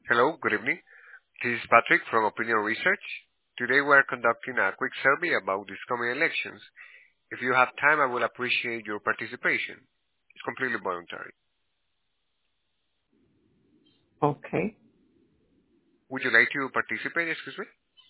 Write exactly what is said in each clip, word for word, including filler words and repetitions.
Hello, good evening. This is Patrick from Opinion Research. Today we are conducting a quick survey about these coming elections. If you have time, I will appreciate your participation. It's completely voluntary. Okay. Would you like to participate, excuse me?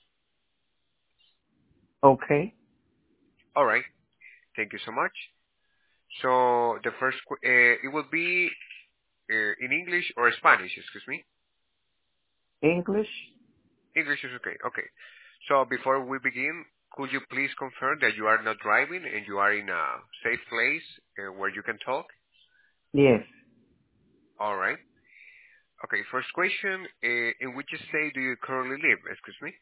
Okay. All right. Thank you so much. So the first, qu- uh, it will be uh, in English or Spanish, excuse me. English? English is okay. Okay. So before we begin, could you please confirm that you are not driving and you are in a safe place uh, where you can talk? Yes. All right. Okay, first question. Uh, in which state do you currently live? Excuse me.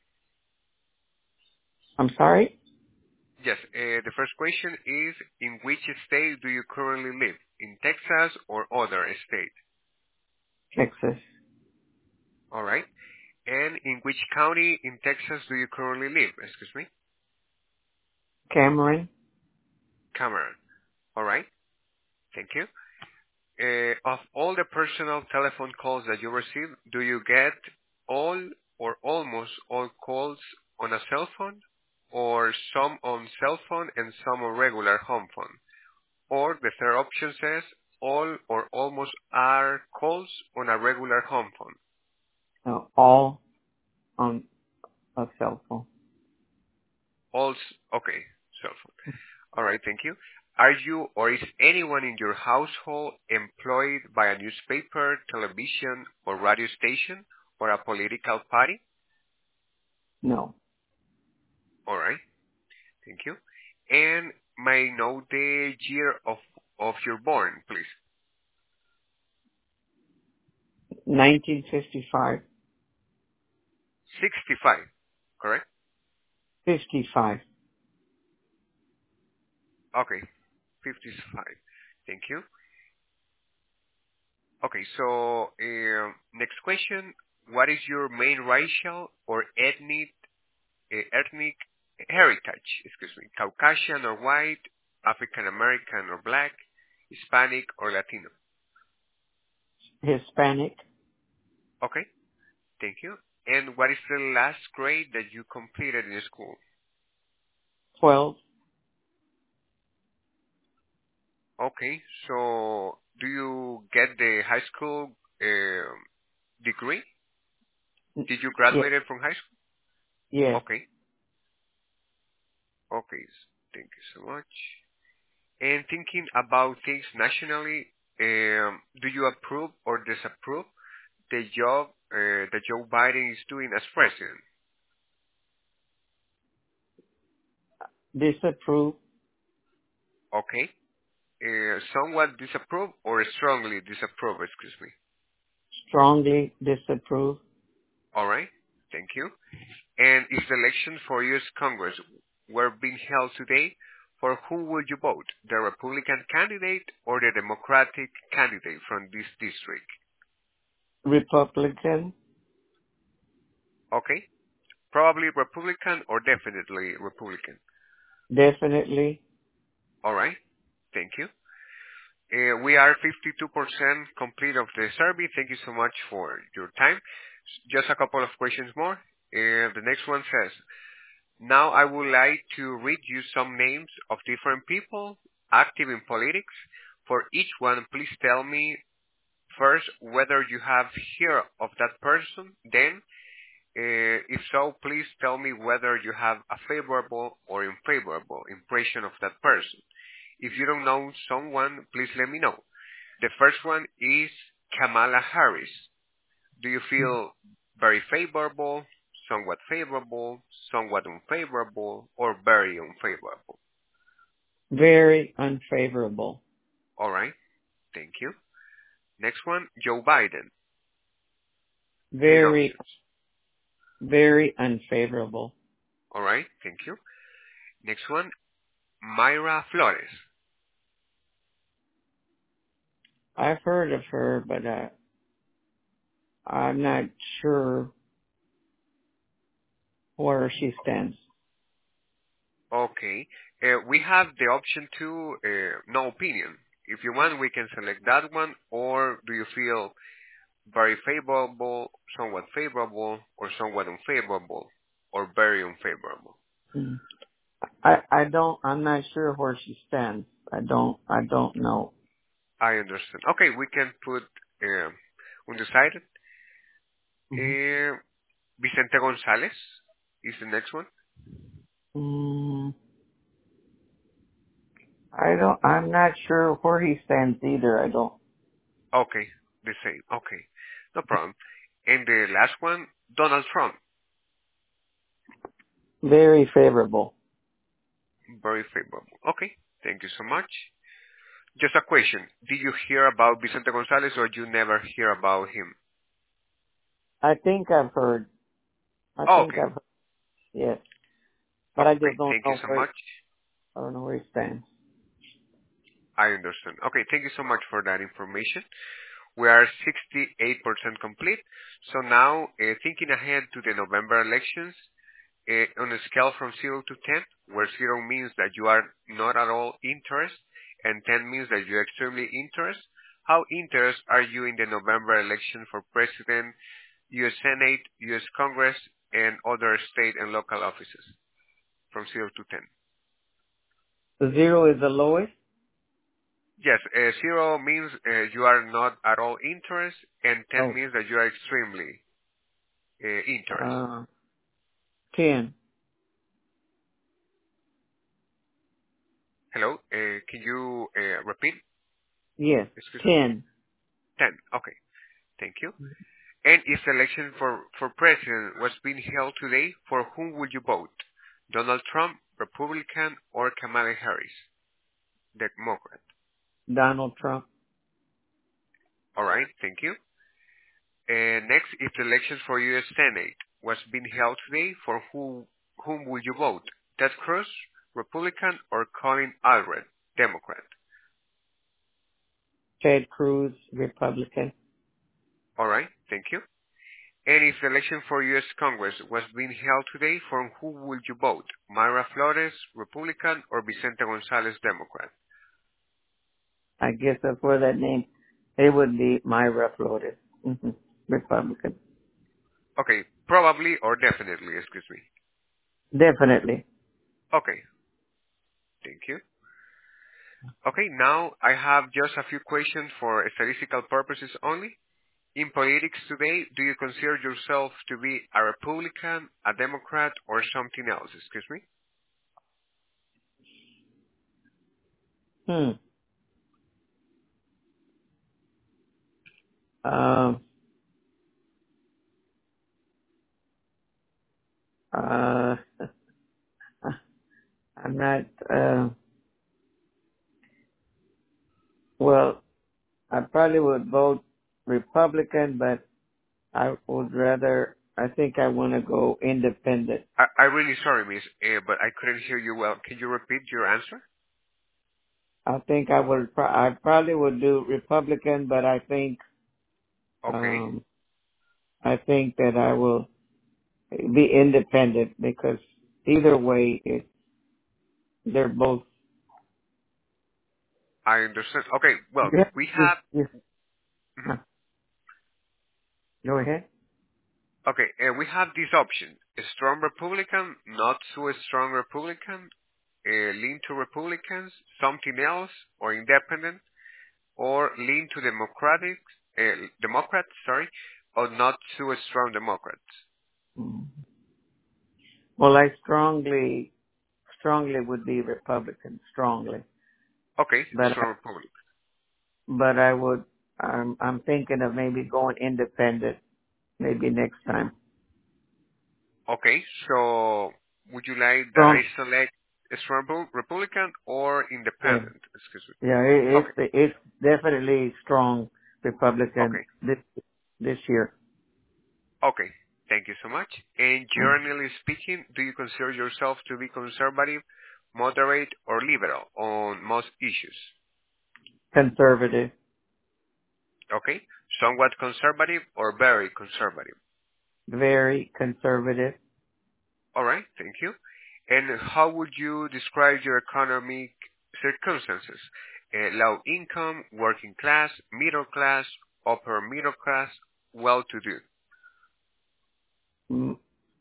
I'm sorry? Yes, uh, the first question is, in which state do you currently live? In Texas or other state? Texas. All right. And in which county in Texas do you currently live? Excuse me. Cameron? Cameron. All right. Thank you. Uh, of all the personal telephone calls that you receive, do you get all or almost all calls on a cell phone, or some on cell phone and some on regular home phone? Or the third option says all or almost are calls on a regular home phone. No, all on a cell phone. All, s- okay, cell phone. All right, thank you. Are you or is anyone in your household employed by a newspaper, television, or radio station, or a political party? No. All right, thank you. And may I know the year of, of your born, please? nineteen fifty-five. sixty-five, correct? fifty-five. Okay, fifty-five. Thank you. Okay, so um, next question. What is your main racial or ethnic uh, ethnic heritage? Excuse me. Caucasian or white, African American or black, Hispanic or Latino? Hispanic? Okay, thank you. And what is the last grade that you completed in school? twelve? Okay, so do you get the high school um degree? Did you Yes. graduate from high school? Yes. Okay, okay. Thank you so much. And thinking about things nationally, um, do you approve or disapprove the job uh, that Joe Biden is doing as president? Disapprove? Okay. Uh, somewhat disapprove or strongly disapprove, excuse me. Strongly disapprove? All right. Thank you. And if the election for U S Congress were being held today, for whom would you vote? The Republican candidate or the Democratic candidate from this district? Republican? Okay. Probably Republican or definitely Republican? Definitely. All right. Thank you. Uh, we are fifty-two percent complete of the survey. Thank you so much for your time. Just a couple of questions more. Uh, the next one says, now I would like to read you some names of different people active in politics. For each one, please tell me first whether you have heard of that person. Then, uh, if so, please tell me whether you have a favorable or unfavorable impression of that person. If you don't know someone, please let me know. The first one is Kamala Harris. Do you feel very favorable, somewhat favorable, somewhat unfavorable, or very unfavorable? Very unfavorable. All right. Thank you. Next one, Joe Biden. Main Very, options. very unfavorable. All right. Thank you. Next one, Mayra Flores. I've heard of her, but uh, I'm not sure where she stands. Okay. Uh, we have the option to uh, no opinion. If you want, we can select that one. Or do you feel very favorable, somewhat favorable, or somewhat unfavorable, or very unfavorable? Mm. I I don't. I'm not sure where she stands. I don't. I don't know. I understand. Okay, we can put uh, undecided. Hmm. Uh, Vicente Gonzalez is the next one. Mm, I don't. I'm not sure where he stands either. I don't. Okay, the same. Okay, no problem. And the last one, Donald Trump. Very favorable. Very favorable. Okay, thank you so much. Just a question. Did you hear about Vicente Gonzalez or you never hear about him? I think I've heard. I Oh, think okay. I've heard. Yes, but I Okay, just don't thank you know so where. much. I don't know where he stands. I understand. Okay, thank you so much for that information. We are sixty-eight percent complete. So now, uh, thinking ahead to the November elections, uh, on a scale from zero to ten, where zero means that you are not at all interested and ten means that you're extremely interested, how interested are you in the November election for president, U S Senate, U S Congress, and other state and local offices from zero to ten? The zero is the lowest. Yes, uh, zero means uh, you are not at all interested, and ten Oh, means that you are extremely uh, interested. uh, ten. Hello, uh, can you uh, repeat? Yes, Excuse me. ten. ten. Okay, thank you. And if the election for, for president was being held today, for whom would you vote? Donald Trump, Republican, or Kamala Harris, Democrat? Donald Trump. All right, thank you. And next, if the election for U S Senate was being held today, for who, whom would you vote? Ted Cruz, Republican, or Colin Alred, Democrat? Ted Cruz, Republican. All right, thank you. And if the election for U S Congress was being held today, for who would you vote? Mayra Flores, Republican, or Vicente Gonzalez, Democrat? I guess that's where that name. It would be Myra Flores. Hmm. Republican. Okay, probably or definitely, excuse me. Definitely. Okay, thank you. Okay, now I have just a few questions for statistical purposes only. In politics today, do you consider yourself to be a Republican, a Democrat, or something else? Excuse me? Hmm. Um. Uh. I'm not. Uh. Well, I probably would vote Republican, but I would rather. I think I want to go independent. I, I really sorry, miss, uh, but I couldn't hear you well. Can you repeat your answer? I think I would. pro- I probably would do Republican, but I think. Okay, Um. I think that I will be independent because either way, it, they're both. I understand. Okay, well, Yeah, we yes, have... yes. mhm. Huh. Go ahead. Okay, uh, we have this option. A strong Republican, not so strong Republican, uh, lean to Republicans, something else, or independent, or lean to Democratic, uh, Democrats, sorry, or not too strong Democrats. Mm. Well, I strongly, strongly would be Republican, strongly, Okay, but I, strong Republican. but I would. I'm, I'm thinking of maybe going independent, maybe next time. Okay, so would you like that I Strong. select a strong Repu- Republican or Yeah, independent? Excuse me. yeah. It, Okay, it's it's definitely strong Republican okay, this this year. okay. Thank you so much. And Mm. generally speaking, do you consider yourself to be conservative, moderate, or liberal on most issues? Conservative, Okay, somewhat conservative or very conservative? very conservative. All right, thank you. And how would you describe your economic circumstances? Uh, low income, working class, middle class, upper middle class, well-to-do? Mm,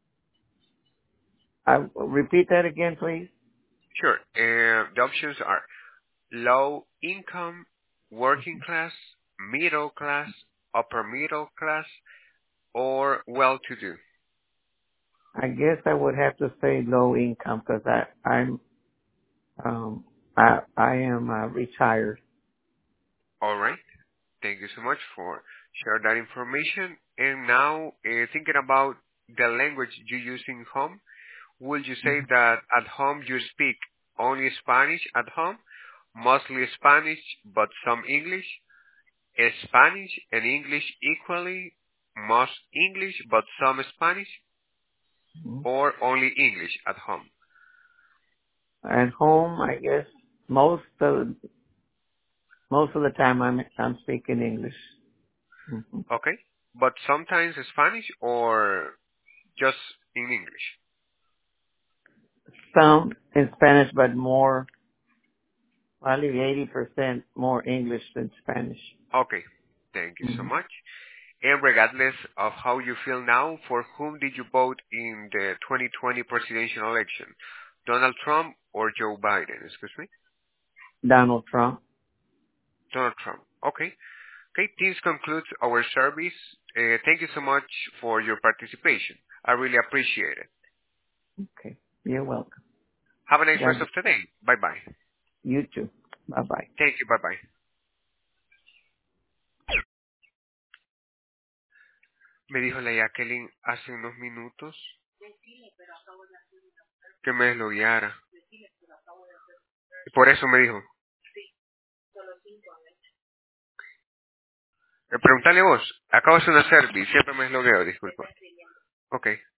I, repeat that again, please. Sure. Uh, the options are low income, working class, middle class, upper middle class, or well-to-do. I guess I would have to say low income because I I'm um I I am uh, retired. All right. Thank you so much for sharing that information. And now, uh, thinking about the language you use in home, would you say Mhm. that at home you speak only Spanish at home, mostly Spanish, but some English, eh, Spanish and English equally, most English, but some Spanish, Mhm. or only English at home? At home, I guess most of most of the time I'm I'm speaking English. hmm Okay. But sometimes Spanish or just in English? Some in Spanish, but more probably eighty percent more English than Spanish. Okay. Thank you so hmm much. And regardless of how you feel now, for whom did you vote in the twenty twenty presidential election? Donald Trump or Joe Biden? Excuse me? Donald Trump. Donald Trump. Okay. Okay, this concludes our service. Uh, thank you so much for your participation. I really appreciate it. Okay, you're welcome. Have a nice rest God, of the day. Bye-bye. you too. Bye bye. Thank you. Bye-bye. Me dijo la Jacqueline hace unos minutos que me deslogueara. Y por eso me dijo. Eh, Preguntale vos. Acabo de hacer una service. Siempre me deslogueo, disculpa. Ok.